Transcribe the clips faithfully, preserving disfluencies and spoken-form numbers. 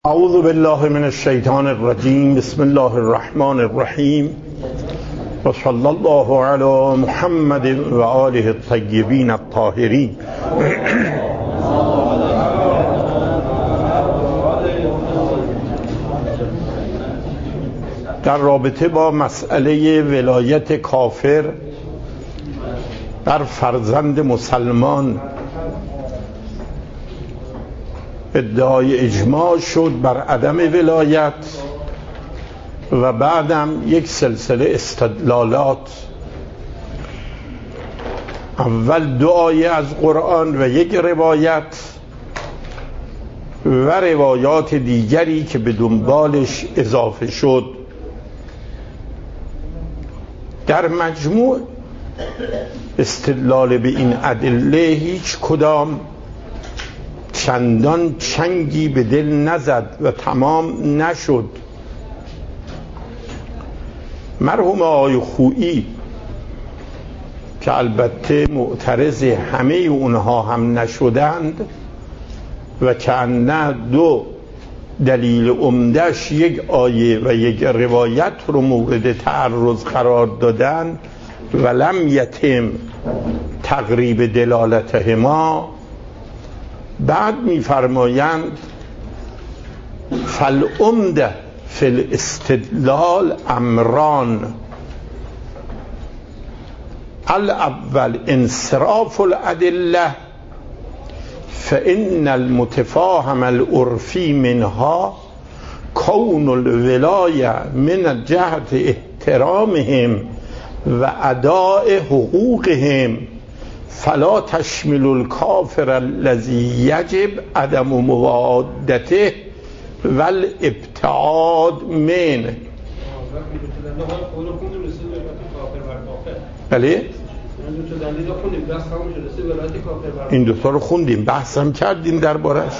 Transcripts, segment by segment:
اعوذ بالله من الشیطان الرجیم. بسم الله الرحمن الرحیم و صلی الله علی محمد و آله الطیبین الطاهرین. در رابطه با مسئله ولایت کافر بر فرزند مسلمان ادعای اجماع شد بر عدم ولایت و بعدم یک سلسله استدلالات، اول دو آیه از قرآن و یک روایت و روایات دیگری که به دنبالش اضافه شد. در مجموع استدلال به این ادله هیچ کدام چندان چنگی به دل نزد و تمام نشد. مرحوم آقای خویی که البته معترض همه اونها هم نشدند و که نه دو دلیل عمده‌اش یک آیه و یک روایت رو مورد تعرض قرار دادن و لم یتم تقریب دلالتهما، بعد می‌فرمایند فالعمده فی الاستدلال امران: الاول انصراف الادله فان المتفاهم العرفی منها کون الولایه من جهت احترامهم و اداء حقوقهم فلا تشمل الکافر الذی یجب عدم موادته و الابتعاد منه. بله این دوتا رو خوندیم، بحث هم کردیم دربارش.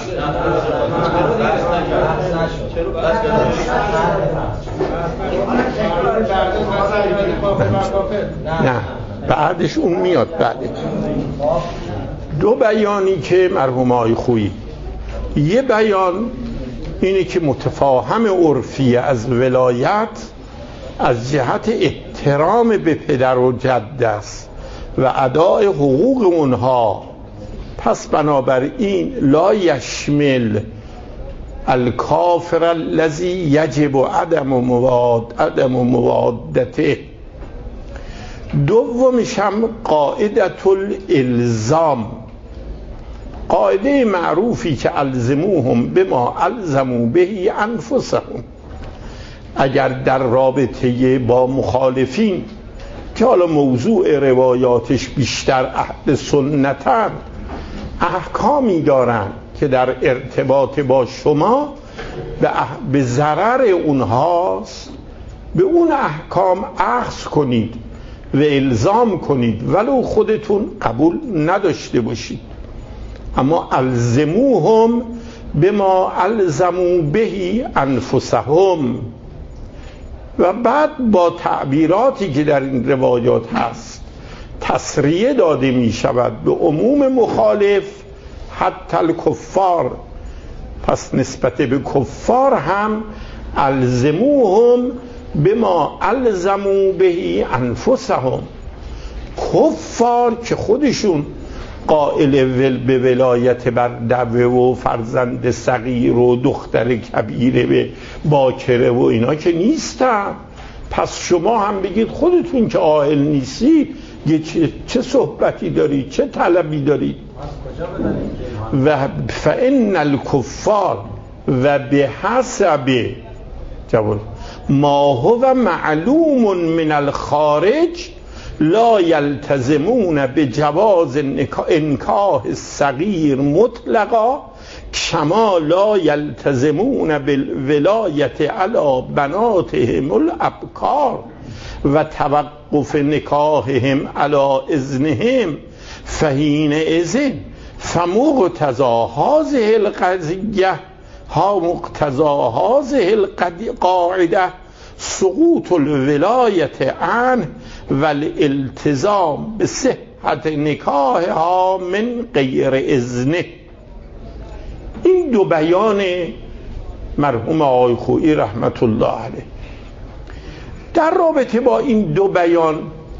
نه بعدش اون میاد. بله دو بیانی که مرحوم آقای خویی، یه بیان اینه که متفاهم عرفی از ولایت از جهت احترام به پدر و جد است و اداء حقوق اونها، پس بنابراین لا یشمل الکافر الذی یجب عدم مواد عدم موادته. دومش هم قاعدة الالزام، قاعده معروفی که الزموهم بما الزموا به انفسهم. اگر در رابطه با مخالفین که حالا موضوع روایاتش بیشتر اهل سنتن احکامی دارن که در ارتباط با شما به ضرر اونهاست، به اون احکام اخذ کنید و الزام کنید ولو خودتون قبول نداشته باشید. اما الزموهم بما الزموا به انفسهم. و بعد با تعبیراتی که در این روایات هست تسریه داده می شود به عموم مخالف حتی الکفار. پس نسبت به کفار هم الزموهم بما الزموا به انفسهم. کفار که خودشون قائل ول به ولایت بر دوه و فرزند صغیر و دختر کبیره به باکره و اینا که نیستن، پس شما هم بگید خودتون که عاقل نیستید، چه, چه صحبتی دارید، چه طلبی دارید. و فان الکفار و به حسب جواب ما هو معلوم من الخارج لا یلتزمون به جواز انکاح الصغیر مطلقا کما لا یلتزمون بالولایت علی بناتهم الابکار و توقف نکاحهم علی اذنهم فحین اذن فمقتضی هذه القضیه ها مقتضی هذه القاعده سقوط الولایت عنه و الالتزام به صحت نکاحها من غیر اذنه. این دو بیان مرحوم آقای خویی رحمت الله علیه. در رابطه با این دو بیان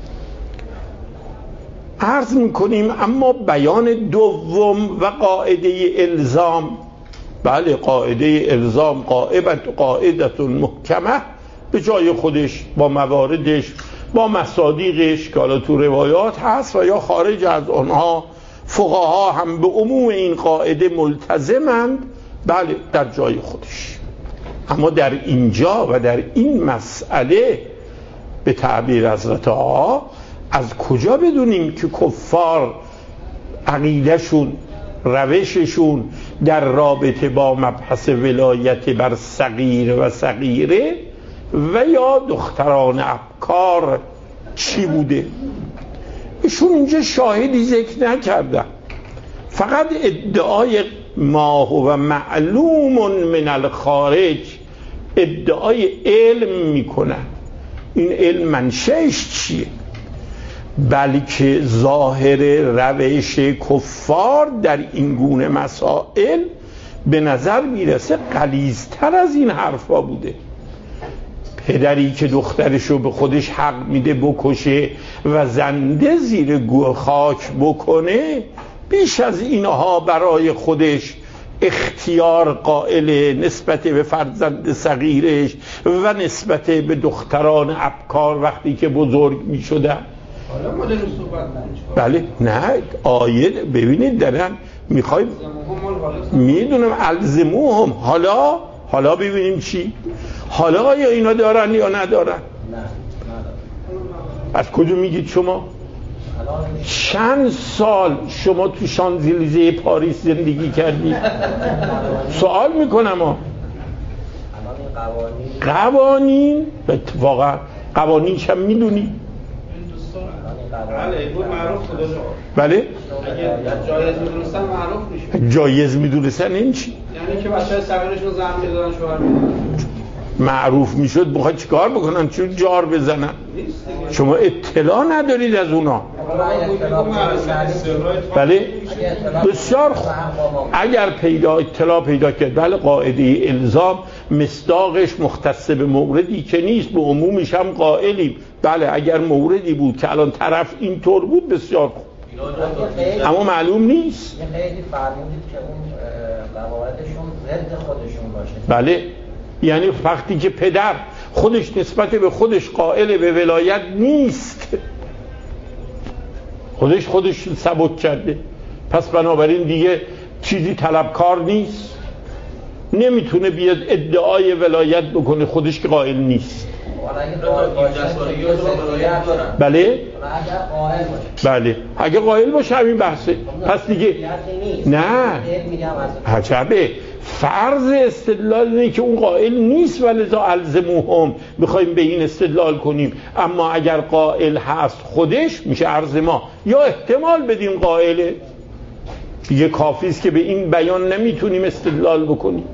عرض میکنیم اما بیان دوم و قاعده الزام، بله قاعده الزام قاعدت قاعدت محکمه به جای خودش با مواردش با مصادیقش که حالا تو روایات هست و یا خارج از آنها فقها هم به عموم این قاعده ملتزمند، بله در جای خودش. اما در اینجا و در این مسئله به تعبیر حضرت آقا از کجا بدونیم که کفار عقیدهشون روششون در رابطه با مبحث ولایت بر صغیر و صغیره و یا دختران ابکار چی بوده؟ ایشون اینجا شاهدی ذکر نکردن، فقط ادعای ما هو معلوم من الخارج ادعای علم میکنن. این علم منشأش چیه؟ بلکه ظاهر روش کفار در این گونه مسائل به نظر میرسه غلیظتر از این حرفا بوده. پدری که دخترشو به خودش حق میده بکشه و زنده زیر گوه خاک بکنه، بیش از اینها برای خودش اختیار قائل نسبت به فرزند صغیرش و نسبت به دختران ابکار وقتی که بزرگ میشدن. حالا مدل صحبت نمیشه. بله نه آیه ببینید دارن میخوایم میدونم الزموهم. حالا حالا ببینیم چی حالا آیا اینا دارن یا ندارن؟ نه ندارن. از کجا میگید شما؟ چند سال شما تو شانزلیزه پاریس زندگی کردی؟ سوال میکنم ها. قوانین اتفاقا قوانین چم میدونی؟ بله بود معروف خدا شما. بله؟ اگه جایز میدونستن معروف میشه. جایز میدونستن این چی؟ یعنی که بچه صغیرشون زن میدادن شوهر میدادن. معروف میشد میخواد چیکار بکنن؟ چون جار بزنن؟ شما اطلاع ندارید از اونا. بله؟ بسیار خوب. اگر پیدا اطلاع پیدا کرد، بله قاعده الزام مصداقش مختص به موردی که نیست، به عمومش هم قائلیم. بله اگر موردی بود که الان طرف اینطور بود بسیار خوب، اما معلوم نیست. یه خیلی فرمودید که اون قواعدشون ضد خودشون باشه. بله یعنی وقتی که پدر خودش نسبت به خودش قائل به ولایت نیست، خودش خودش سبک کرده، پس بنابراین دیگه چیزی طلبکار نیست، نمیتونه بیاد ادعای ولایت بکنه خودش که قائل نیست. بله بله اگه قائل باشه همین بحثه. پس دیگه نه عجبه، فرض استدلال اینه که اون قائل نیست ولذا الزموهم بخوایم به این استدلال کنیم. اما اگر قائل هست خودش میشه عرض ما، یا احتمال بدیم قائله دیگه کافی است که به این بیان نمیتونیم استدلال بکنیم.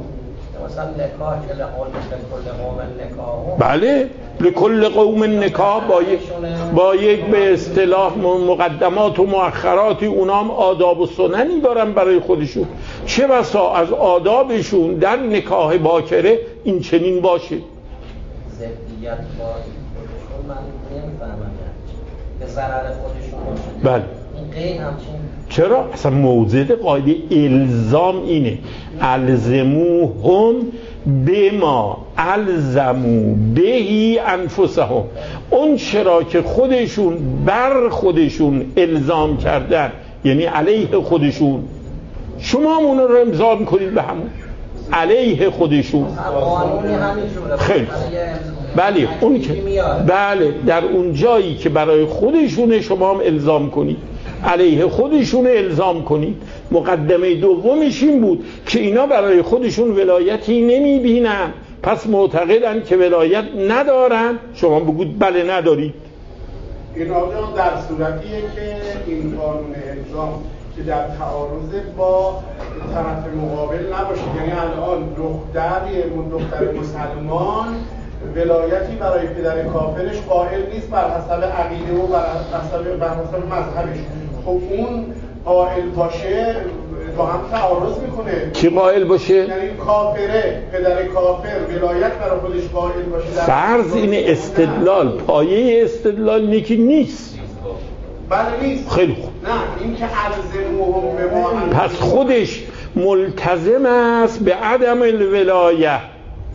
بله لکل قوم نکاح با یک با یک به اصطلاح مقدمات و مؤخرات، اونام آداب و سننی دارن برای خودشون. چه بسا از آدابشون در نکاح باکره این چنین باشه. ضدیت با خودشون من نمیفهمم به ضرر خودشون باشه. بله این قید همچین چرا؟ اصلا موضوع قاعده الزام اینه الزموهم بما الزمو بهی انفسهم، اون چرا که خودشون بر خودشون الزام کردن یعنی علیه خودشون، شما هم اون رو امضا میکنید به همون علیه خودشون. خیلی بله اون که بله در اون جایی که برای خودشونه شما هم الزام کنید، علیه خودشون الزام کنید. مقدمه دومش این بود که اینا برای خودشون ولایتی نمیبینن، پس معتقدن که ولایت ندارن. شما بگوید بله ندارید. این آقا در صورتیه که این قانون الزام که در تعارض با طرف مقابل نباشه، یعنی الان دختر دختر مسلمان ولایتی برای پدر کافرش قائل نیست بر حسب عقیده و بر حسب بر حسب مذهبش. خب اون قائل باشه با هم تعارض میکنه. کی قائل باشه؟ یعنی کافره، پدر کافر ولایت برای خودش قائل باشه. فرض این استدلال، پایه استدلال نیکی نیست. بله نیست. خیلی خوب. نه این که الزموهم به ما، پس خودش ملتزم است به عدم الولایه. بله.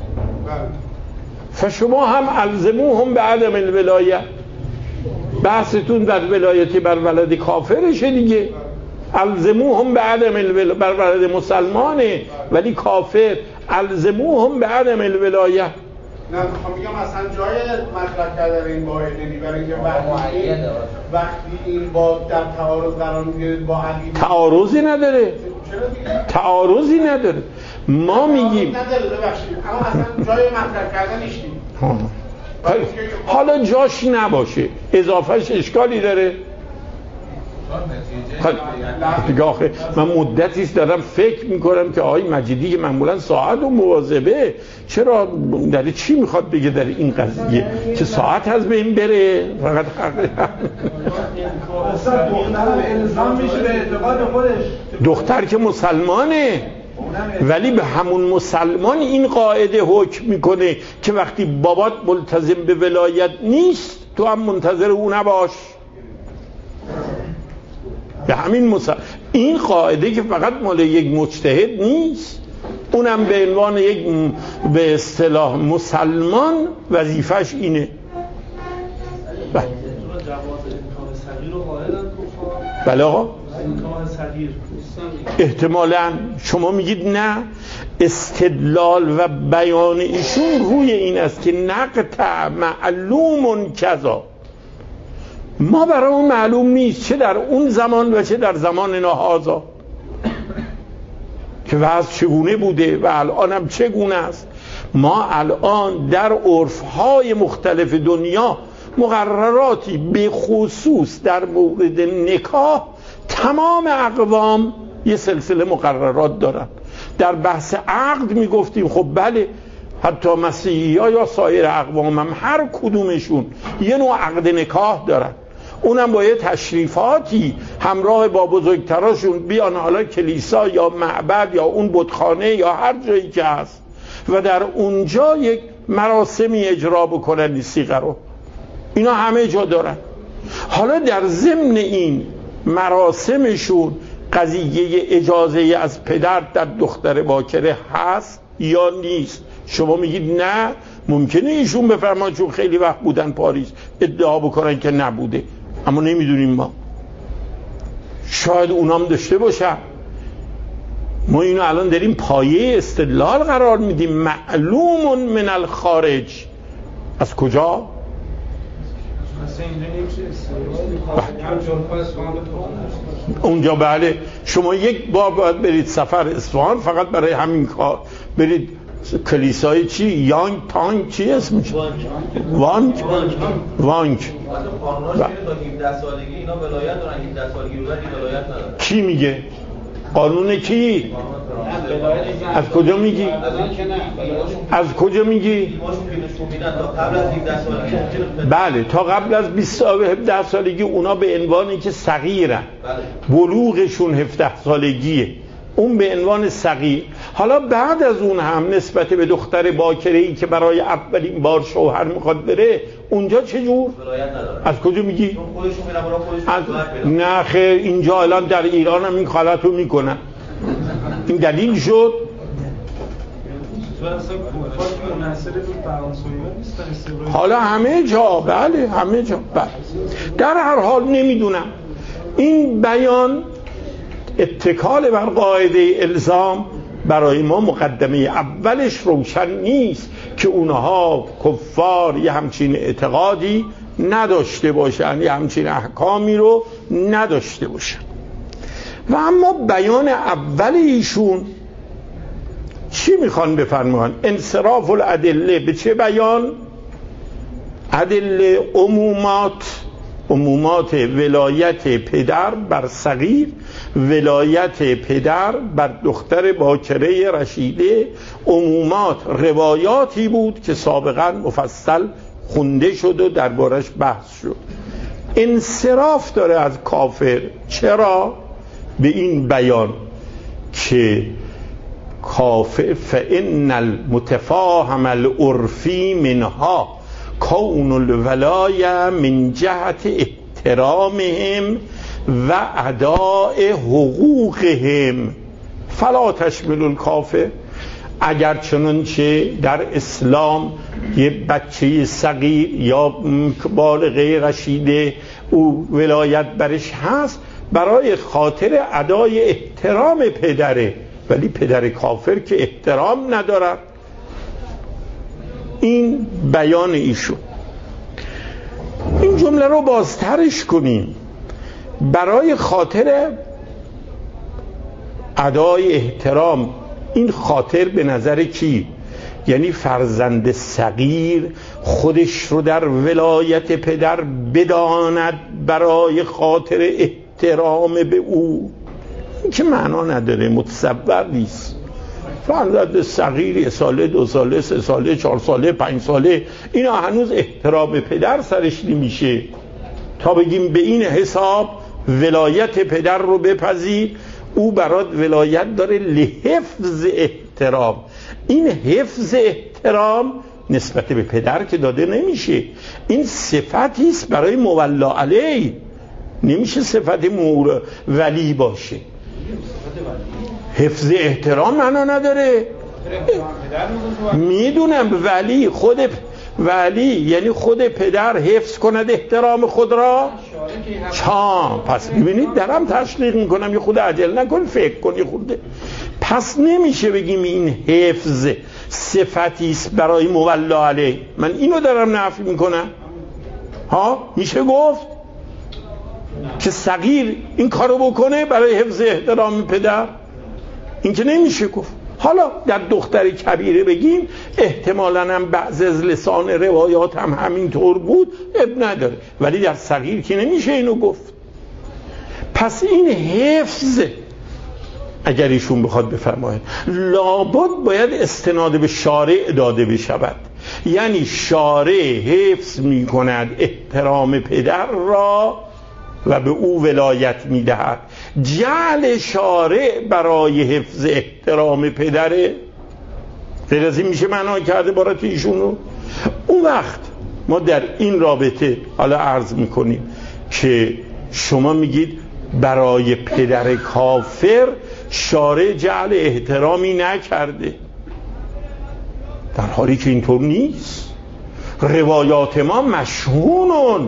فشما هم الزموهم به عدم الولایه. بحثتون بر ولایتی بر ولد کافرشه دیگه. الزموهم به عدم الولایه، بر ولد مسلمانه ولی کافر. الزموهم به عدم الولایه. نه میخوام بگم اصلا جای مطرح کردن این قاعده نی، برای اینکه وقتی وقتی این با در تعارض قرار میگیره با عقیده، تعارضی نداره. چرا دیگه؟ تعارضینداره. ما میگیم نداره، ببخشید، اما اصلا جای مطرح کردنش نیست. حالا جاش نباشه اضافهش اشکالی داره؟ دیگه آخه من مدتیست دارم فکر میکنم که آقای مجیدی که معمولا ساعت و مواظبه، چرا در چی میخواد بگه در این قضیه که ساعت از بین بره؟ فقط دختر که مسلمانه ولی به همون مسلمان این قاعده حکم میکنه که وقتی بابات ملتزم به ولایت نیست تو هم منتظر او نباش. به همین مسل... این قاعده که فقط مال یک مجتهد نیست، اونم به عنوان یک م... به اصطلاح مسلمان وظیفش اینه. بله بله آقا احتمالاً شما میگید نه، استدلال و بیان ایشون روی این است که نقطع معلوم کذا، ما برای اون معلوم نیست چه در اون زمان و چه در زمان نهازا که وضع چگونه بوده و الان هم چگونه است. ما الان در عرفهای مختلف دنیا مقرراتی به خصوص در مورد نکاح تمام اقوام یه سلسله مقررات دارن. در بحث عقد میگفتیم خب بله حتی مسیحی ها یا سایر اقوام هم هر کدومشون یه نوع عقد نکاح دارن، اونم با یه تشریفاتی همراه با بزرگتراشون بیان حالا کلیسا یا معبد یا اون بتخانه یا هر جایی که هست و در اونجا یک مراسمی اجرا بکنن این صیغه رو. اینا همه جا دارن. حالا در ضمن این مراسمشون قضیه اجازه از پدر در دختر باکره هست یا نیست؟ شما میگید نه، ممکنه ایشون بفرمایند چون خیلی وقت بودن پاریس ادعا بکنن که نبوده، اما نمیدونیم ما، شاید اونام داشته باشن. ما اینو الان داریم پایه استدلال قرار میدیم. معلوم من الخارج، از کجا؟ اونجا بله شما یک بار باید برید سفر اصفهان فقط برای همین کار، برید کلیسای چی؟ یانگ تانگ چی اسمش؟ وانگ وانگ هفده سالگی اینا ولایت دارن، هفده سالگی رو ولایت ندارن. کی میگه؟ قانون کی؟ از کجا میگی؟ از کجا میگی؟ بله تا قبل از بیست هفده سالگی اونا به عنوانی که صغیرن، بلوغشون هفده سالگیه، اون به عنوان صغیر. حالا بعد از اون هم نسبت به دختر باکره‌ای که برای اولین بار شوهر میخواد بره اونجا چجور؟ از کجا میگی؟ از... نه خیر، اینجا الان در ایران هم این حالت رو میکنن. این دلیل شد؟ حالا همه جا بله همه جا بله. در هر حال نمیدونم این بیان اتکال بر قاعده الزام برای ما مقدمه اولش روشن نیست که اونها کفار یه همچین اعتقادی نداشته باشن، یه همچین احکامی رو نداشته باشن. و اما بیان اول ایشون چی میخوان بفرمان؟ انصراف الادله به چه بیان؟ ادله عمومات، عمومات ولایت پدر بر صغیر، ولایت پدر بر دختر باکره رشیده، عمومات روایاتی بود که سابقا مفصل خونده شد و دربارش بحث شد. انصراف داره از کافر. چرا؟ به این بیان که کافر فإن المتفاهم العرفی منها کون الولایه من جهت احترامهم و اداء حقوقهم فلا تشمل الکافر. اگر چنانچه در اسلام یه بچه صغیر یا بالغه رشیده او ولایت برش هست برای خاطر ادای احترام پدره، ولی پدر کافر که احترام ندارد. این بیان ایشون. این جمله رو بازترش کنیم. برای خاطر ادای احترام، این خاطر به نظر کی؟ یعنی فرزند صغیر خودش رو در ولایت پدر بداند برای خاطر احترام به او. این که معنا نداره، متصور نیست. فرزند صغیر یه ساله، دو ساله، سه ساله، چهار ساله، پنج ساله، اینا هنوز احترام پدر سرش نمیشه تا بگیم به این حساب ولایت پدر رو بپذیر. او برات ولایت داره لحفظ احترام. این حفظ احترام نسبت به پدر که داده نمیشه، این صفتی است برای مولا علیه، نمیشه صفت مور ولی باشه. حفظ احترام معنا نداره. میدونم ولی خود ولی یعنی خود پدر حفظ کند احترام خود را. چا پس ببینید درم تشریح میکنم، یه خود عجل نکن، فکر کن یه خود. پس نمیشه بگیم این حفظ صفتی است برای مولا علیه. من اینو دارم نفی میکنم. ها میشه گفت که صغیر این کارو بکنه برای حفظ احترام پدر؟ این که نمیشه گفت. حالا در دختر کبیره بگیم احتمالاً هم بعض از لسان روایات هم همینطور بود، اب نداره، ولی در صغیر که نمیشه اینو گفت. پس این حفظ اگر ایشون بخواد بفرماید لابد باید استناد به شارع داده بشود. یعنی شارع حفظ میکند احترام پدر را و به او ولایت میدهد. جعل شارع برای حفظ احترام پدره، غیر از این میشه معنا کرده عبارت ایشون رو. اون وقت ما در این رابطه حالا عرض میکنیم که شما میگید برای پدر کافر شارع جعل احترامی نکرده، در حالی که اینطور نیست. روایات ما مشهونن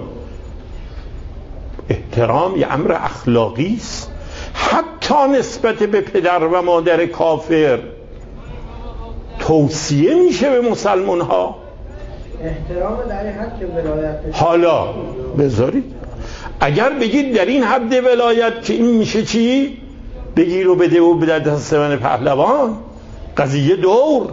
احترام یه امر اخلاقی است، حتی نسبت به پدر و مادر کافر توصیه میشه به مسلمان ها. احترام در این حد که ولایت. حالا بذارید اگر بگید در این حد ولایت که این میشه چی؟ بگیر و بده و بده دست من پهلوان، قضیه دور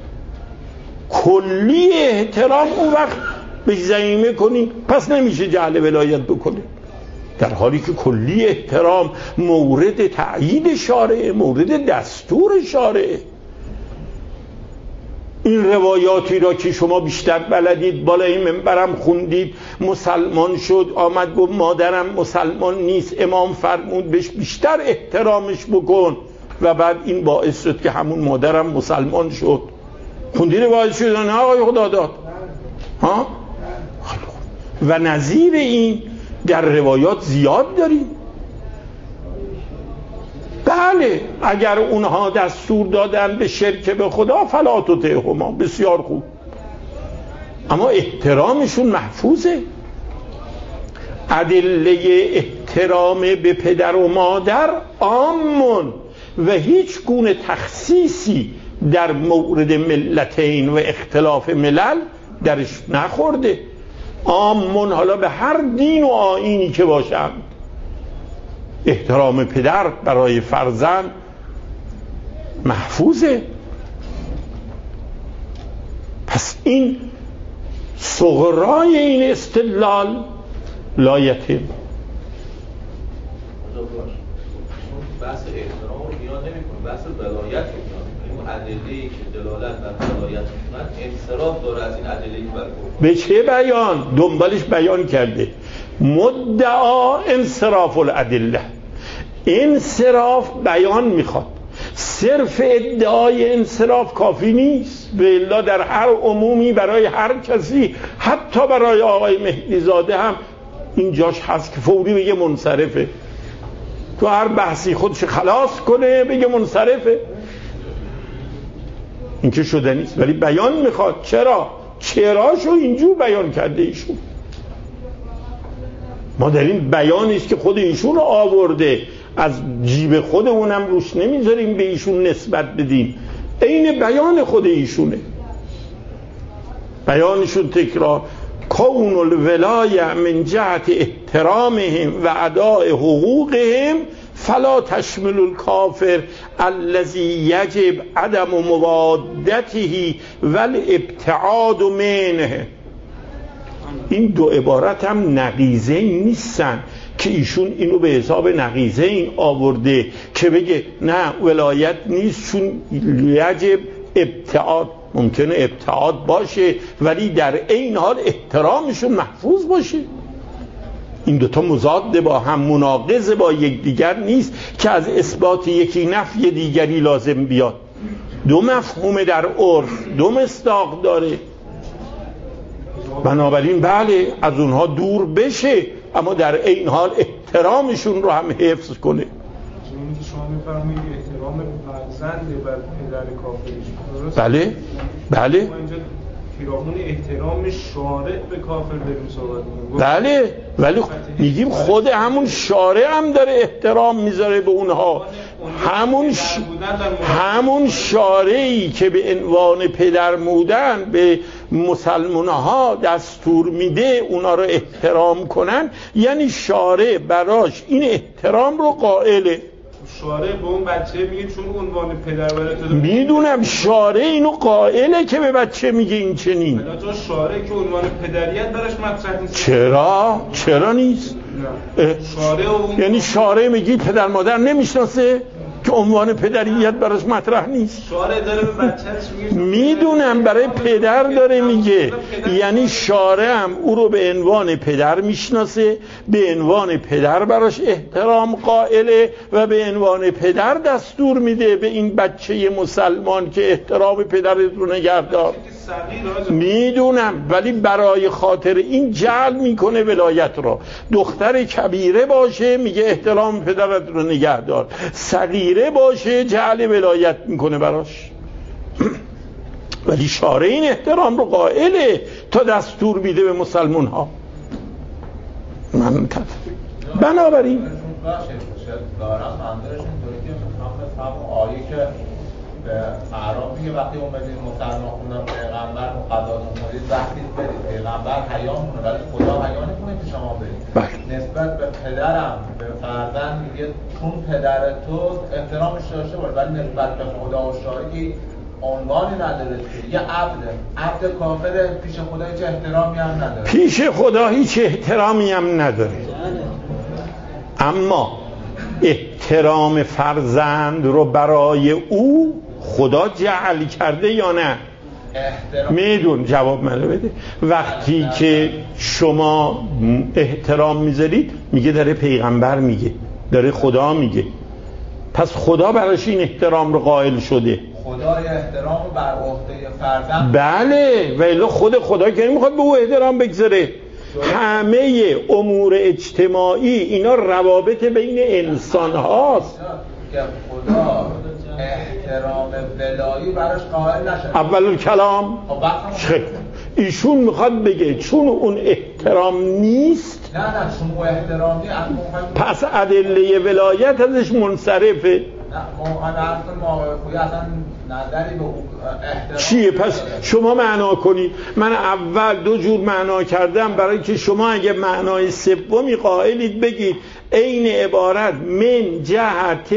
کلی احترام اون وقت به زمینه کنی، پس نمیشه جعل ولایت بکنه، در حالی که کلی احترام مورد تأیید شارع، مورد دستور شارع. این روایاتی را که شما بیشتر بلدید، بالای منبرم خوندید، مسلمان شد آمد گفت مادرم مسلمان نیست، امام فرمود بهش بیشتر احترامش بکن و بعد این باعث شد که همون مادرم مسلمان شد. خوندی روایت شد نه آقای خدا داد ها؟ و نظیر این در روایات زیاد داریم. بله اگر اونها دستور دادن به شرک به خدا فلا تطعهما، بسیار خوب، اما احترامشون محفوظه. ادله احترام به پدر و مادر عامون و هیچ گونه تخصیصی در مورد ملتین و اختلاف ملل درش نخورده. عامون حالا به هر دین و آیینی که باشند. احترام پدر برای فرزند محفوظه. پس این صغرای این استدلال لایته. بحث احترام رو بیان نمی‌کنه، بحث ولایت می‌کنه. این ادله‌ای که دلالت بر ولایت می‌کنن انصراف داره از این ادله‌ای که بر به چه بیان؟ دنبالش بیان کرده مدعا انصراف الادله، انصراف بیان میخواد. صرف ادعای انصراف کافی نیست، به الا در هر عمومی برای هر کسی، حتی برای آقای مهدی زاده هم اینجاش هست که فوری بگه منصرفه، تو هر بحثی خودش خلاص کنه بگه منصرفه. این که شده نیست، ولی بیان میخواد. چرا؟ چراشو اینجور بیان کرده ایشون. ما در این بیانیست که خود ایشون آورده، از جیب خودمونم روش نمیذاریم به ایشون نسبت بدیم، عین بیان خود ایشونه. بیانشون تکرار کون الولایه من جهت احترامهم و اداء حقوقهم فلا تشمل الکافر الذی یجب عدم موادته والابتعاد منه. این دو عبارت هم نقیضه نیستن که ایشون اینو به حساب نقیضه این آورده که بگه نه ولایت نیست چون یجب ابتعاد. ممکنه ابتعاد باشه ولی در این حال احترامشون محفوظ باشه. این دوتا مضاد با هم، مناقض با یکدیگر نیست که از اثبات یکی نفی دیگری لازم بیاد. دو مفهوم در عرف، دو مصداق داره. بنابراین بله از اونها دور بشه اما در این حال احترامشون رو هم حفظ کنه. چون که شما میفرمایید احترام فرزند بر پدر کافرش، بله بله ما اینجا پیرامون احترام شارع به کافر داریم صحبت می‌کنیم. بله ولی میگیم خود همون شارع هم داره احترام میذاره به اونها. همون ش... همون شارعی که به عنوان پدر بودن به مسلمان‌ها دستور میده اونا رو احترام کنن، یعنی شارع براش این احترام رو قائله. شارع به اون بچه میگه چون عنوان پدر برات داره. میدونم شارع اینو قائله که به بچه میگه این چنین. حالا تو شارع که عنوان پدریت براش مطرح نیست. چرا؟ چرا نیست؟ شارع اون... یعنی شارع میگی پدر مادر نمیشناسه که عنوان پدریت براش مطرح نیست. شارع داره به بچه‌ش میگه. میدونم برای پدر داره میگه، یعنی شارع هم او رو به عنوان پدر میشناسه، به عنوان پدر براش احترام قائله و به عنوان پدر دستور میده به این بچه مسلمان که احترام پدرت رو نگهدار. میدونم ولی برای خاطر این جعل میکنه ولایت رو. دختر کبیره باشه میگه احترام پدرت رو نگهدار، صغیره باشه جعل ولایت میکنه براش. ولی شارع این احترام رو قائله تا دستور میده به مسلمان ها. من تف... بنابراین دارم منظورشون طوری که میخوام آیه که به اعراب میگه وقتی اومدید مسلمان خونه پیغمبر مقدس کنید وقتی برید پیغمبر حیا کنه ولی خدا حیا نکنه که شما برید. نسبت به پدرم به فرزند میگه چون پدر تو احترامش داشته باش، ولی نسبت به خدا و شارعی عنوانی نداره که یه عبد عبد کافر پیش خدا هیچ احترامی هم نداره. پیش خدا هیچ احترامی هم نداره. اما احترام فرزند رو برای او خدا جعل کرده یا نه؟ میدون جواب منو بده. وقتی که شما احترام میذارید میگه داره پیغمبر میگه، داره خدا میگه، پس خدا براش این احترام رو قائل شده. خدای احترام رو بر عهده فرزند. بله ولی خود خدا که نمیخواد به او احترام بگذاره. همه امور اجتماعی اینا روابط بین انسان هاست که خدا احترام ولایی براش قائل نشه. اول الکلام ایشون میخواد بگه چون اون احترام نیست، نه نه چون اون احترام نیست پس ادله ولایت ازش منصرفه. نه ما اصلا ما اصلا نظری به احترام چیه؟ پس شما معنا کنید. من اول دو جور معنا کردم برای که شما اگه معنای سومی قائلید بگید عین عبارت من جهت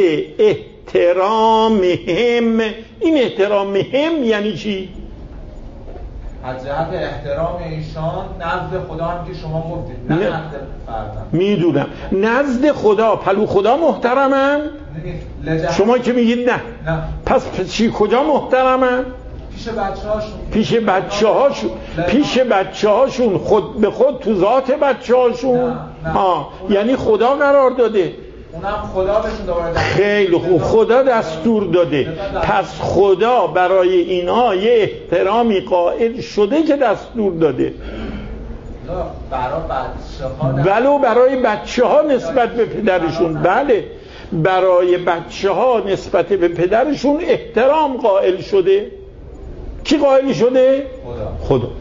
احترامهم. این احترامهم یعنی چی؟ از جهت احترام ایشان نزد خدا هم که شما گفتید، نه نزد فرزند. میدونم نزد خدا پلو خدا محترمن؟ شما که میگید نه, نه. پس چی کجا محترمن؟ پیش بچه هاشون پیش بچه هاشون پیش بچه هاشون خود به خود تو ذات بچه هاشون. نه. نه. ها. یعنی خدا قرار داده. اونم خدا بهشون دوباره خیلی خوب، خدا دستور داده، پس خدا برای اینها یه احترامی قائل شده که دستور داده. برای بچه ها ولو برای بچه ها نسبت به پدرشون، بله برای بچه ها نسبت به پدرشون احترام قائل شده. کی قائل شده؟ خدا. خدا.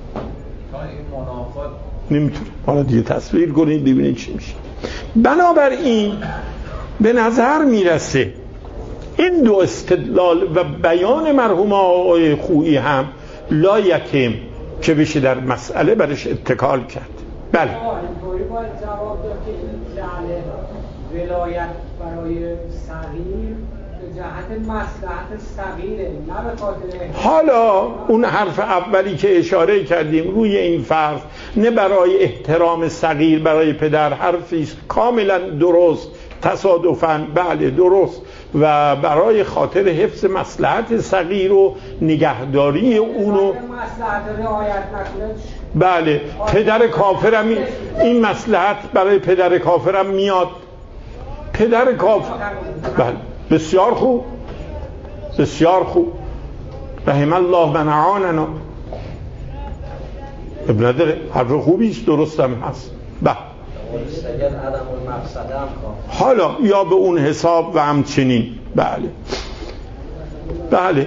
نمیتونه. حالا دیگه تصویر کنید ببینید چی میشه. بنابراین به نظر میرسه این دو استدلال و بیان مرحوم آقای خویی هم لایکم که بشه در مسئله برش اتکال کرد. بله اینطوری باید جواب داد که این جعل ولایت برای صغیر به جهت مصلحت صغیره، نه به خاطر. حالا اون حرف اولی که اشاره کردیم روی این فرض، نه برای احترام صغیر برای پدر، حرفی است کاملا درست، تصادفاً بله درست، و برای خاطر حفظ مصلحت صغیر و نگهداری اونو، مصلحت رعایت نکنه. بله پدر کافرم این مصلحت برای پدر کافرم میاد. پدر کافر، بله بسیار خوب، بسیار خوب، رحم الله من اعاننا. ابن نداره، حرف خوبی است، درستم هست. بله حالا یا به اون حساب و همچنین. بله بله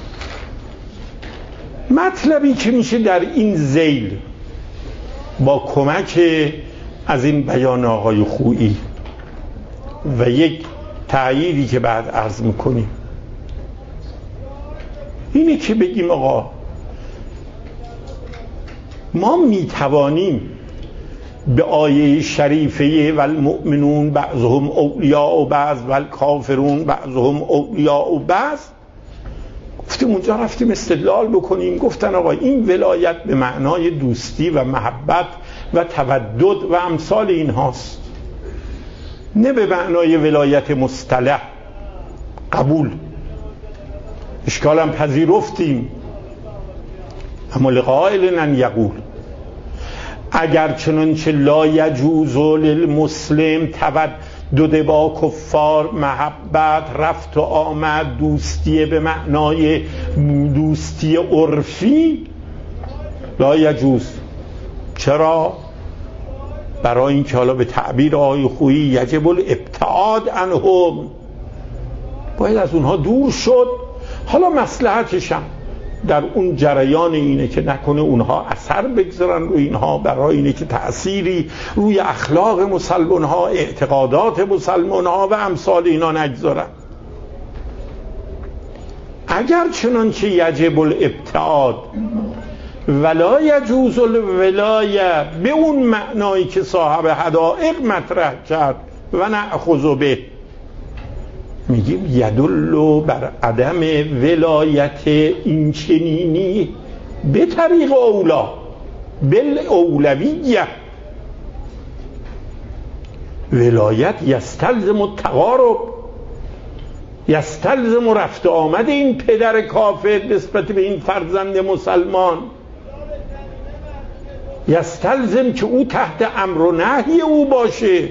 مطلبی که میشه در این ذیل با کمک از این بیان آقای خویی و یک تأییدی که بعد عرض میکنیم اینه که بگیم آقا ما میتوانیم به آیه شریفه والمؤمنون بعضهم اولیاء و بعض والکافرون بعضهم اولیاء و بعض، گفتیم اونجا رفتیم استدلال بکنیم، گفتن آقا این ولایت به معنای دوستی و محبت و تودد و امثال این هاست، نه به معنای ولایت مصطلح. قبول، اشکالم پذیرفتیم، اما لقائل ان یقول اگر چنانچه لا یجوز للمسلم تودد با کفار، محبت، رفت و آمد، دوستی به معنای دوستی عرفی، لا یجوز. چرا؟ برای اینکه حالا به تعبیر آقای خویی یجب الابتعاد عنهم، باید از اونها دور شد. حالا مصلحتشم در اون جریان اینه که نکنه اونها اثر بگذارن روی اینها، برای اینه که تأثیری روی اخلاق مسلمان ها، اعتقادات مسلمان ها و امثال اینا نگذارن. اگر چنانچه یجب الابتعاد ولا یجوز الولایه به اون معنایی که صاحب حدائق مطرح کرد و نأخذ به، میگیم یدل بر عدم ولایت این چنینی به طریق اولا بالاولویه. ولایت یستلزم التقارب، یستلزم رفت آمد این پدر کافر نسبت به این فرزند مسلمان، یستلزم که او تحت امر و نهی او باشه.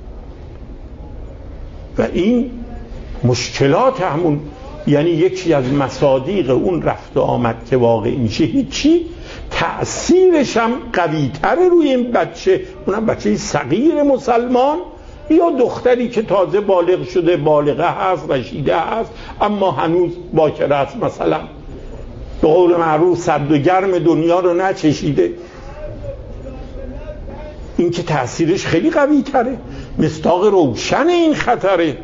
و این مشکلات همون، یعنی یکی از مصادیق اون رفت آمد که واقع میشه هیچی، تأثیرش هم قوی تره روی این بچه، اونم بچه صغیر مسلمان یا دختری که تازه بالغ شده، بالغه هست، رشیده هست، اما هنوز باکره است، مثلا به قول معروف سرد و گرم دنیا رو نچشیده. این که تأثیرش خیلی قوی تره، مصداق روشن این خطره.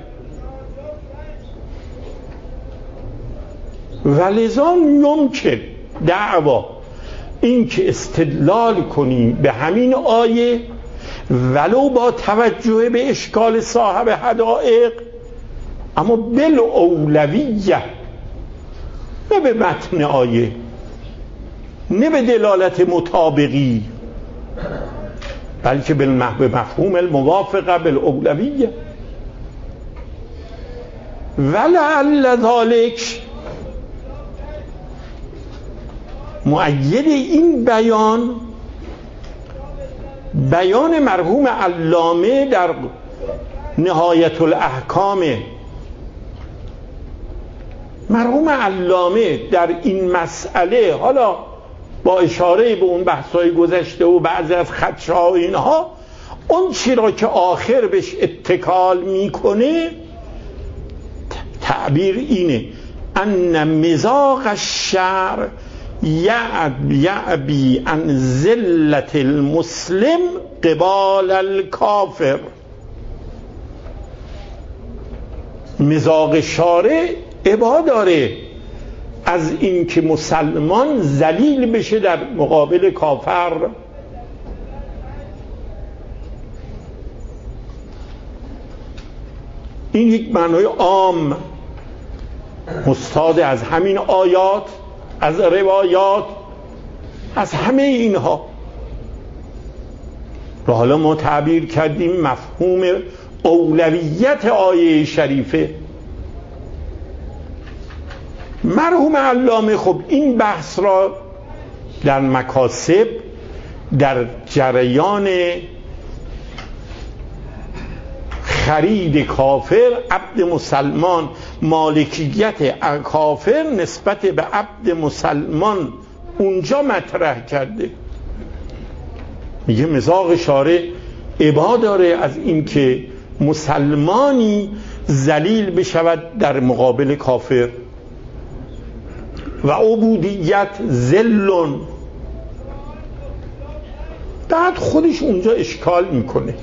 ولذا ممکن دعوا این که استدلال کنیم به همین آیه ولو با توجه به اشکال صاحب حدائق، اما بالاولویه، نه به متن آیه، نه به دلالت مطابقی، بلکه به مفهوم الموافقه بالاولویه. ولعل ذلک، مؤید این بیان بیان مرحوم علامه در نهایت الاحکام مرحوم علامه در این مسئله، حالا با اشاره به اون بحث‌های گذشته و بعضی از خدشه‌ها و اینها، اون چی را که آخر بهش اتکال میکنه تعبیر اینه ان مزاق الشرع یعبی عن ذلت المسلم قبال الکافر. مزاق شارع ابا داره از این که مسلمان ذلیل بشه در مقابل کافر. این یک معنای عام مستاد از همین آیات، از روایات، از همه اینها. و حالا ما تعبیر کردیم مفهوم اولویت آیه شریفه. مرحوم علامه خب این بحث را در مکاسب، در جریان خرید کافر عبد مسلمان، مالکیت کافر نسبت به عبد مسلمان اونجا مطرح کرده. میگه مزاق شارع ابا داره از اینکه مسلمانی ذلیل بشود در مقابل کافر و عبودیت ذلون. بعد خودش اونجا اشکال میکنه.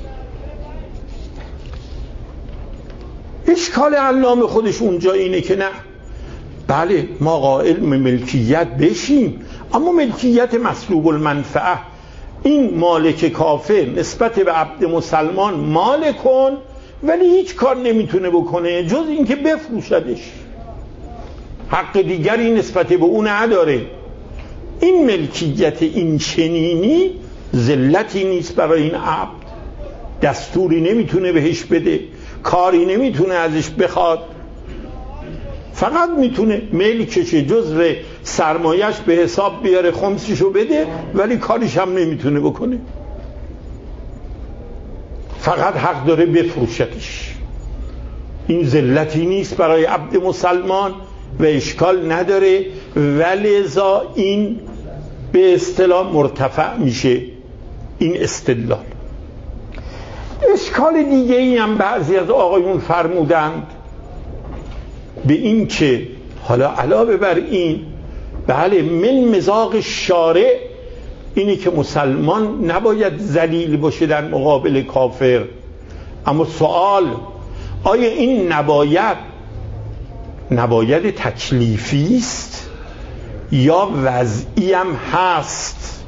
اشکال علامه خودش اونجا اینه که نه، بله ما قائل ملکیت بشیم، اما ملکیت مسلوب المنفعه، این مالک کافر نسبت به عبد مسلمان مالکون، ولی هیچ کار نمیتونه بکنه جز اینکه بفروشدش، حق دیگری نسبت به اون نداره. این ملکیت این چنینی ذلتی نیست برای این عبد، دستوری نمیتونه بهش بده، کاری نمیتونه ازش بخواد، فقط میتونه ملکشه، جزء سرمایش به حساب بیاره، خمسشو بده، ولی کاریش هم نمیتونه بکنه، فقط حق داره بفروشتش. این ذلتی نیست برای عبد مسلمان و اشکال نداره، ولذا این به اصطلاح مرتفع میشه این استدلال. اشکال دیگه ای هم بعضی از آقایون فرمودند به این که حالا علاوه بر این، بله من مزاق شارع اینی که مسلمان نباید ذلیل باشه در مقابل کافر، اما سوال آیا این نباید نباید تکلیفی است یا وضعی هم هست؟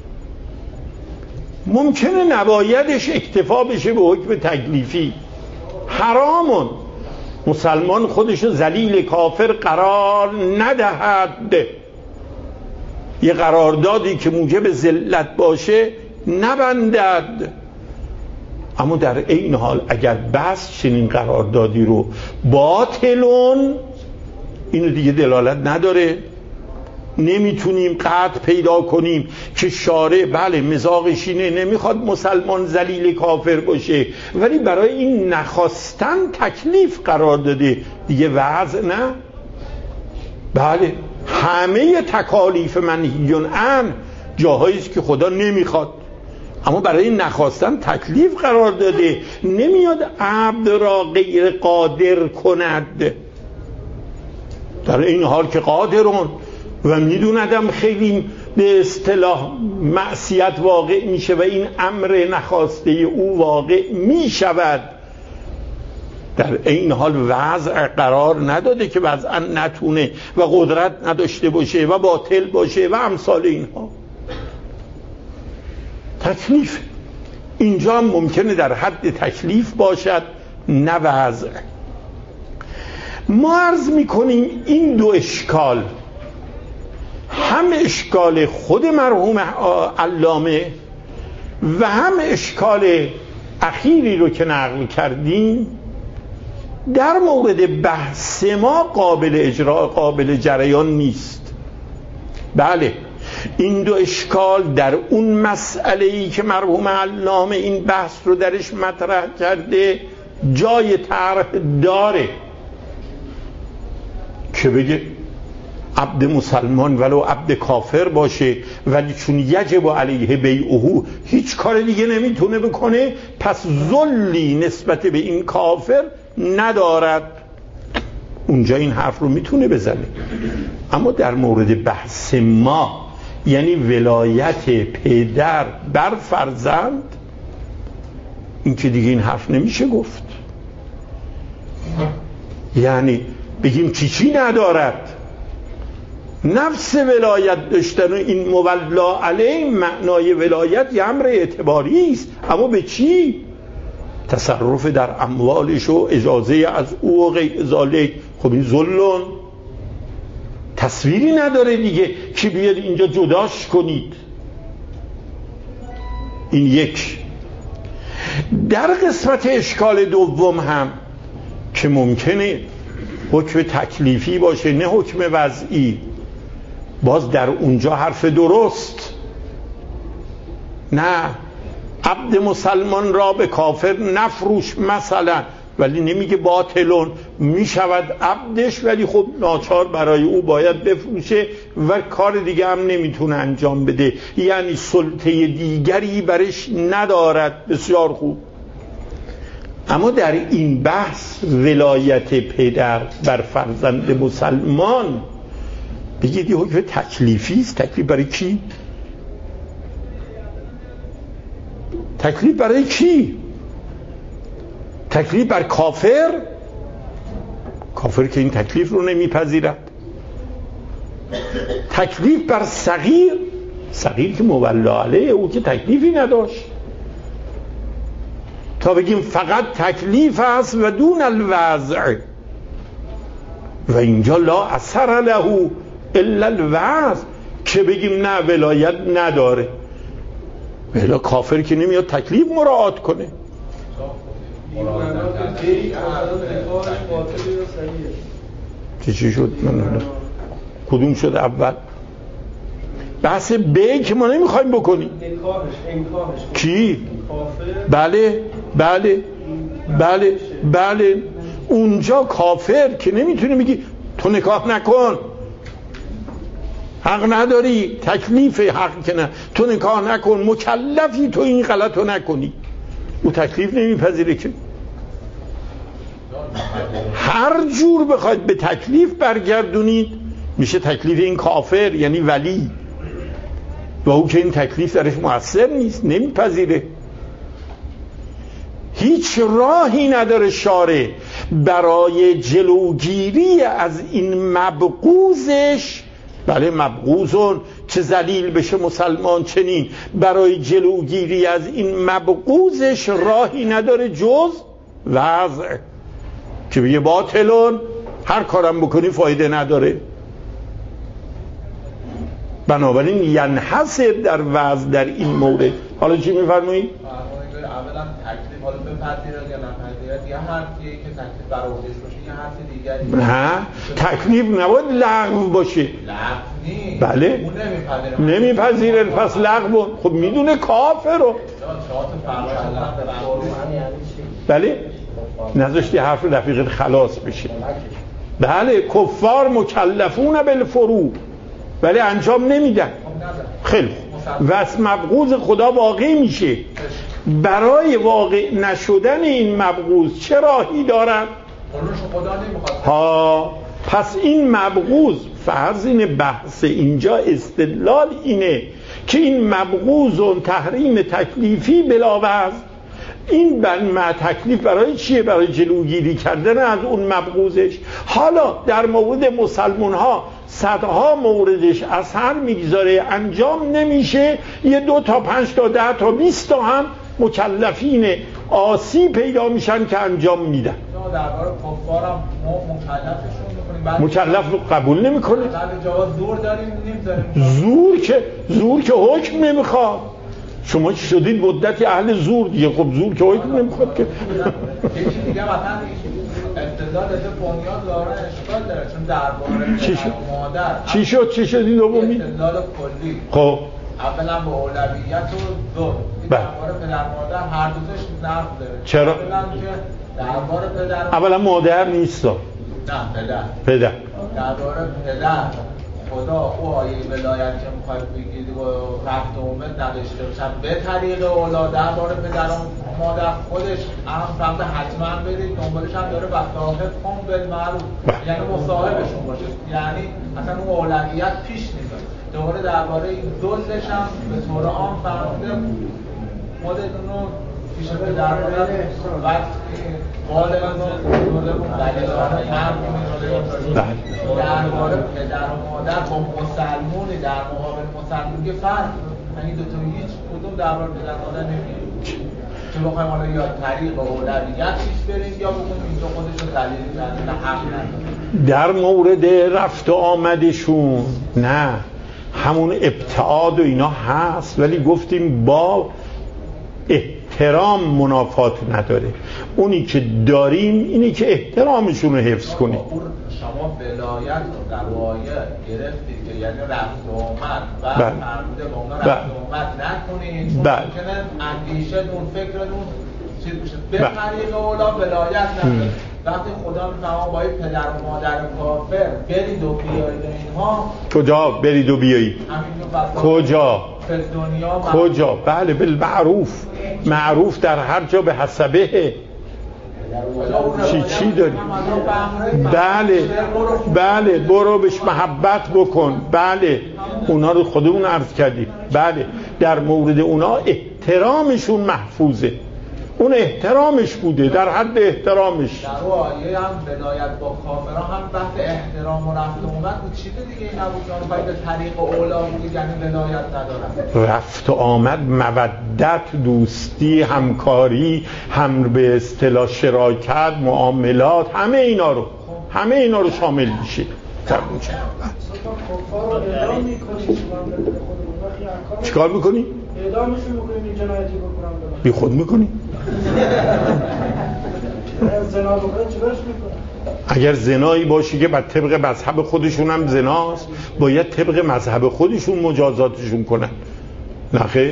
ممکنه نبایدش اکتفا بشه به حکم تکلیفی، حرامون مسلمان خودشو ذلیل کافر قرار ندهد، یه قراردادی که موجب ذلت باشه نبندد. اما در این حال اگر بس چنین قراردادی رو باطلون، اینو دیگه دلالت نداره، نمیتونیم قطع پیدا کنیم که شارع بله مزاقش اینه نمیخواد مسلمان ذلیل کافر باشه، ولی برای این نخواستن تکلیف قرار داده، دیگه وضع نه. بله همه تکالیف منهیون عن جاهایی است که خدا نمیخواد، اما برای نخواستن تکلیف قرار داده، نمیاد عبد را غیر قادر کند. در این حال که قادرون و میدوندم خیلی به اصطلاح معصیت واقع میشه و این امر نخواسته او واقع میشود، در این حال وضع قرار نداده که وضعا نتونه و قدرت نداشته باشه و باطل باشه و امثال اینها. تکلیف اینجا ممکنه در حد تکلیف باشد، نه وضع. ما عرض میکنیم این دو اشکال، هم اشکال خود مرحوم علامه و هم اشکال اخیری رو که نقل کردیم، در مورد بحث ما قابل اجرا قابل جریان نیست. بله این دو اشکال در اون مسئله‌ای که مرحوم علامه این بحث رو درش مطرح کرده جای طرح داره که بگه عبد مسلمان ولو عبد کافر باشه ولی چون یجب علیه بیعه هیچ کار دیگه نمیتونه بکنه پس ذلی نسبت به این کافر ندارد، اونجا این حرف رو میتونه بزنه. اما در مورد بحث ما یعنی ولایت پدر بر فرزند، این که دیگه این حرف نمیشه گفت. یعنی بگیم چی چی ندارد، نفس ولایت داشتن و این مولا علیه معنای ولایت یه امر اعتباری است، اما به چی؟ تصرف در اموالش و اجازه از او و غیر ذالک. خب این ظلم تصویری نداره دیگه که بیاد اینجا جداش کنید. این یک. در قسمت اشکال دوم هم که ممکنه حکم تکلیفی باشه نه حکم وضعی، باز در اونجا حرف درست، نه عبد مسلمان را به کافر نفروش مثلا، ولی نمیگه باطلون، میشود عبدش ولی خب ناچار برای او باید بفروشه و کار دیگه هم نمیتونه انجام بده، یعنی سلطه دیگری برش ندارد. بسیار خوب. اما در این بحث ولایت پدر بر فرزند مسلمان بگید یه حکم تکلیفی است. تکلیف برای کی؟ تکلیف برای کی؟ تکلیف بر کافر؟ کافر که این تکلیف رو نمیپذیرد. تکلیف بر صغیر؟ صغیر که مولا علیه او که تکلیفی نداشت. تا بگیم فقط تکلیف است و دون الوضع، و اینجا لا اثر له الا الوضع، که بگیم نه ولایت نداره. ولی کافر که نمیاد تکلیف مراعات کنه. چی چی شد؟ من کدوم شد اول؟ بحث بی که ما نمیخوایم بکنیم. کی؟ بله بله بله بله اونجا کافر که نمیتونی بگی تو نکاح نکن، حق نداری، تکلیف حق که نه، تو نکاح نکن، مکلفی تو این غلط رو نکنی. او تکلیف نمیپذیره که. هر جور بخواید به تکلیف برگردونید میشه تکلیف این کافر، یعنی ولی، و او که این تکلیف درش مؤثر نیست، نمیپذیره. هیچ راهی نداره شارع برای جلوگیری از این مبغوزش، بله مبغوزون چه ذلیل بشه مسلمان چنین، برای جلوگیری از این مبغوزش راهی نداره جز وضع، که بگه باطلون، هر کارم بکنی فایده نداره. بنابراین ینحصر در وضع در این مورد. حالا چی میفرمایید؟ اولا تکلیف حالا بپذیرد یا نپذیرد، یه حرفیه که تکلیف بر عهده‌اش باشه، یه حرف دیگری. نه تکلیف نباید لغو باشه. لغو نیست. بله اون نمیپذیره. نمیپذیره پس لغو. خب میدونه کافر رو. بله نذاشتی حرف رفیق خلاص بشه. بله کفار مکلفون بالفروع ولی انجام نمیدن. خیلی واسه مبغوض خدا واقع میشه. برای واقع نشدن این مبغوض چه راهی دارن؟ ها پس این مبغوض، فرض اینه بحث اینجا استدلال اینه که این مبغوض و تحریم تکلیفی بلاوز، این بن تکلیف برای چیه؟ برای جلوگیری کردن از اون مبغوضش. حالا در مورد مسلمان ها صدها موردش اثر میگذاره، انجام نمیشه، یه دو تا پنج تا ده تا بیست تا هم مکلفین آسی پیدا میشن که انجام میدن. درباره کفارم ما مکلفشون میکنیم، مکلف رو قبول نمیکنه. بعد جواز زور داریم نمیذاریم. زور که زور که حکم نمیخواد. شما چی شدید مدتی اهل زور دیگه؟ خب زور که حکم نمیخواد که. یکی دیگه مثلا استدلال ده بنیاد داره اشکال داره، چون درباره چی شد؟ مادر چی شد چی شد این دومی؟ استدلال کلی. خب اولا به اولویت و ظلم. درباره پدر مادر هر دو تاش نقض داره. چرا؟ اولا که درباره پدر اولا مادر نیست، نه پدر پدر درباره پدر خدا او آیه ولایت که میخواید بگید و رفت و اومد نداشته باشن به طریق اولاد. درباره پدر و مادر خودش هم فرمده حتما برید دنبالش هم داره و صاحب کن بالمعروف، یعنی مصاحبشون باشه، یعنی اصلا اون اولویت پیش نیست. دوباره درباره ذلش هم به طور عام فرموده خودتون رو پیش پدر مادر و والدان رو درباره پدر و مادر با مسلمونی در مقابل مسلمون یه فرق، یعنی دو تا هیچ کدوم درباره پدر مادر نمیگیم که بخوایم حالا یا طریق اولویت پیش بریم یا بخوایم اینجا خودش رو دلیل نه حق نداره. در مورد رفت و آمدشون نه، همون ابتعاد و اینا هست، ولی گفتیم با احترام منافات نداره. اونی که داریم اینی که احترامشون رو حفظ کنیم. شما ولایت رو در آیه گرفتید که یعنی رفت و آمد و فرموده با اونا رفت و آمد نکنید، چون ممکنه اندیشه‌تون فکرتون چیز بشه به طریق اولا ولایت نداره. وقتی خدا میفهمه با پدر و مادر کافر برید و بیایید اینها، کجا برید و بیایید؟ کجا؟ دنیا کجا؟ بله بالمعروف، معروف در هر جا به حسبه. چی چی داری؟ بله بله برو بهش محبت بکن. بله اونا رو خودمون عرض کردیم. بله در مورد اونا احترامشون محفوظه، اون احترامش بوده در حد احترامش. در آیه هم ولایت با کافرها هم بحث احترام و رفت و آمد بود، چیز دیگه این نبود که باید به طریق اولا بود، یعنی ولایت ندارن. رفت و آمد، مودت، دوستی، همکاری، هم به اصطلاح شراکت، معاملات، همه اینا رو همه اینا رو شامل میشه. چیکار میکنی؟ اعدامشون میکنیم، این جنایتی بکنم بی خود میکنی؟ زنا بکنه چیکارش میکنه؟ اگر زنایی باشه که بعد طبق مذهب خودشون هم زناست، باید طبق مذهب خودشون مجازاتشون کنن. نخیر؟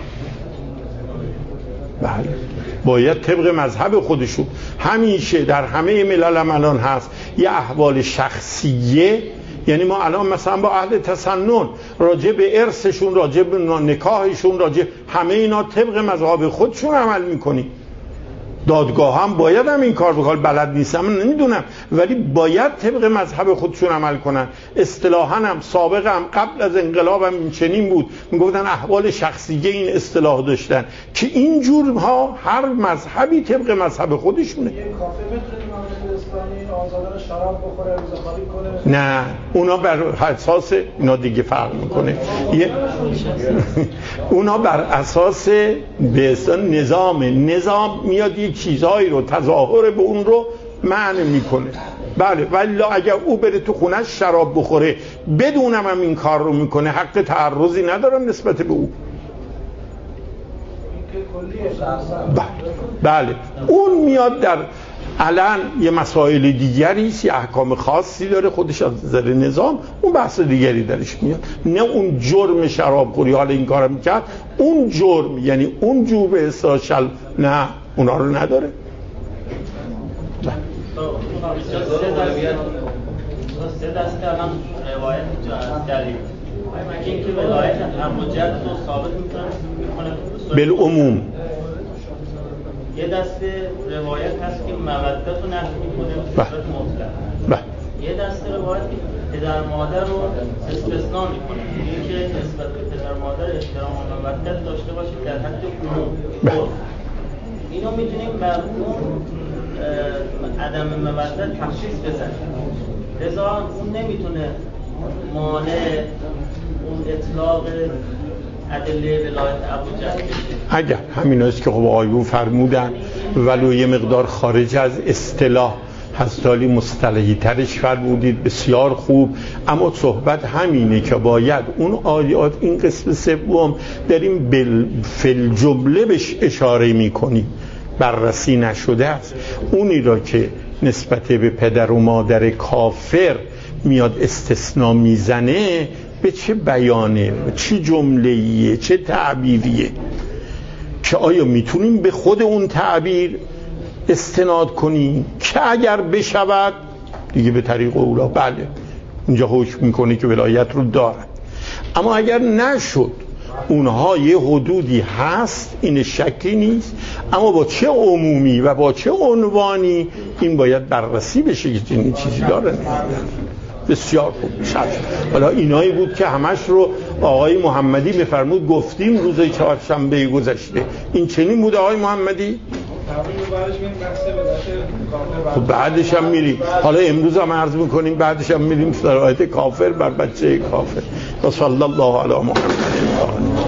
بله باید طبق مذهب خودشون. همیشه در همه ملل هم الان هست یه احوال شخصیه، یعنی ما الان مثلا با اهل تسنن راجع به ارثشون، راجع به نکاحشون، راجع همه اینا طبق مذهب خودشون عمل میکنیم. دادگاه هم باید هم این کار بکنن، بلد نیستم من نمیدونم، ولی باید طبق مذهب خودشون عمل کنن. اصطلاحاً هم سابق هم قبل از انقلاب هم این چنین بود، میگفتن احوال شخصیه این اصطلاح داشتن که این جورها هر مذهبی طبق مذهب خودشونه. یه کافه میتونه مملکت اسلامی آزادانه شراب بخوره، روزخواری کنه؟ نه اونا بر اساس اینا دیگه فرق میکنه. یه اونا بر اساس به اصطلاح نظام نظام میاد یه چیزهایی رو تظاهر به اون رو معنی میکنه. بله ولی اگر او بره تو خونش شراب بخوره بدونم هم این کار رو میکنه، حق تعرضی ندارم نسبت به او. بله بله اون میاد در الان یه مسائل دیگری است، یه احکام خاصی داره خودش از نظر نظام، اون بحث دیگری درش میاد. نه اون جرم شرابخوری حالا این کارو میکرد، اون جرم یعنی اون جو به اصطلاح نه اونا رو نداره. سه دسته الان روایت اینجا از دلیل مگه اینکه ولایت ابوجهل رو ثابت میکنه بالعموم. یه دسته روایت هست که مودت رو نفی میکنه به صورت مطلق. یه دسته روایت که پدر مادر رو استثناء میکنه، میگه که نسبت به پدر مادر احترام و مودت داشته باشه در حد عموم. اینو میتونیم بر اون عدم مودت تخصیص بزنیم، لذا اون نمیتونه مانع اون اطلاق ادله ولایت ابوجهل بشه. اگر همین است که خب آیون فرمودن ولو یه مقدار خارج از اصطلاح هستالی مصطلحی ترش فرمودید، بسیار خوب، اما صحبت همینه که باید اون آیات این قسم سوم داریم فل جمله بهش اشاره میکنیم، بررسی نشده است. اونی را که نسبت به پدر و مادر کافر میاد استثناء میزنه به چه بیانه، چه جمله‌ایه، چه تعبیریه، که آیا میتونیم به خود اون تعبیر استناد کنی که اگر بشود دیگه به طریق اولا بله اینجا حکم میکنه که ولایت رو دارد، اما اگر نشد اونها یه حدودی هست، این شکی نیست، اما با چه عمومی و با چه عنوانی این باید بررسی بشه که این چیزی داره. بسیار خوب شد. حالا اینایی بود که همش رو آقای محمدی میفرمود گفتیم روز چهارشنبه گذشته. این چنین بود آقای محمدی؟ خب بعدش هم میریم، حالا امروز هم عرض میکنیم بعدش هم میریم سرایت کافر بر بچه کافر. و صلی الله علی محمد.